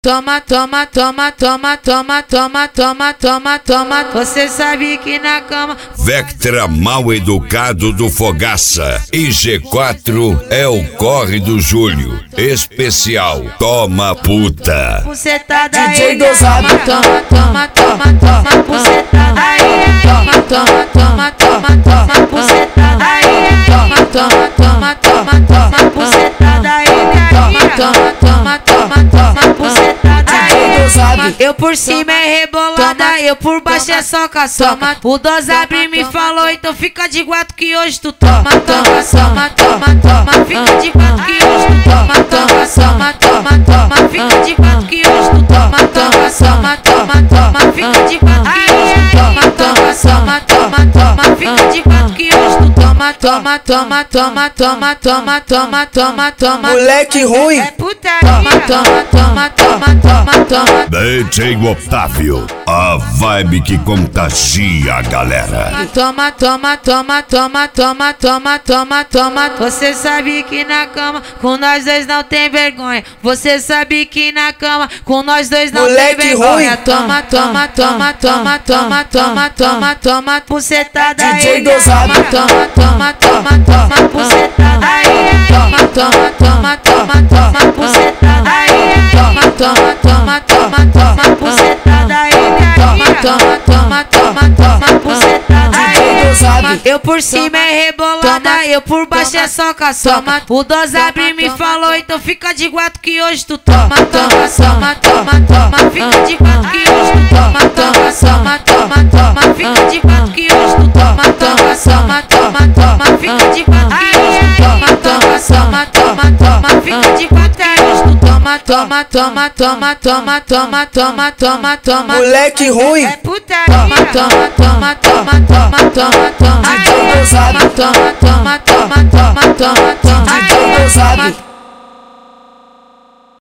Toma, toma, toma, toma, toma, toma, toma, toma, toma. Você sabe que na cama Vectra mal educado do Fogaça. E G4 é o corre do Júlio. Especial Toma Puta. você tá daí. DJ dosado. Toma, toma, toma, toma. Você tá daí. Toma, toma, toma, toma, toma. Você tá daí. Toma, toma, toma, toma, toma. Você tá daí. Toma, toma, toma, toma, toma. Você tá daí. dosado. Eu por cima é rebolada, eu por baixo é só caçoca. O Dosabre me falou, então fica de guato que hoje tu toma, toma, toma, toma, toma. Fica de guato que hoje tu toma, toma, toma, toma, toma. Fica de guato que hoje tu toma, toma, toma, toma, toma. Fica de guato que hoje tu toma, toma, toma, toma, toma. Fica de guato que hoje tu toma, toma, toma, toma, toma, toma, toma, toma, toma. Moleque ruim. É putaria. Toma, toma, toma, toma, toma, toma. DJ Otávio, a vibe que contagia a galera. Toma, toma, toma, toma, toma, toma, toma, toma. Você sabe que na cama com nós dois não tem vergonha. Você sabe que na cama com nós dois não Moleque tem vergonha. ruim. Toma, toma, toma, toma, toma, toma, toma, toma. Você tá daí. DJ dosado. Toma, toma, toma, toma. Você tá daí. Toma, toma, toma, toma, toma. Você tá daí. Toma, toma, toma, toma, toma. Você tá daí. Toma, toma, toma, toma, toma. Você tá daí. dosado. Eu por cima é rebolada, eu por baixo é só caçoca. O Dosabre me falou, então fica de guato que hoje tu toma, toma, toma, toma, toma. Fica de guato que hoje tu toma, toma, toma, toma, toma. Fica de guato que hoje tu toma, toma, toma, toma, toma. Fica de guato que hoje tu toma, toma, toma, toma, toma. Fica de guato que hoje tu toma, toma, toma, toma, toma, toma, toma, toma, toma. Moleque ruim. É putaria. Toma, toma, toma, toma, toma, toma, toma. DJ dosado. Toma, toma, toma, toma, toma, toma. DJ dosado.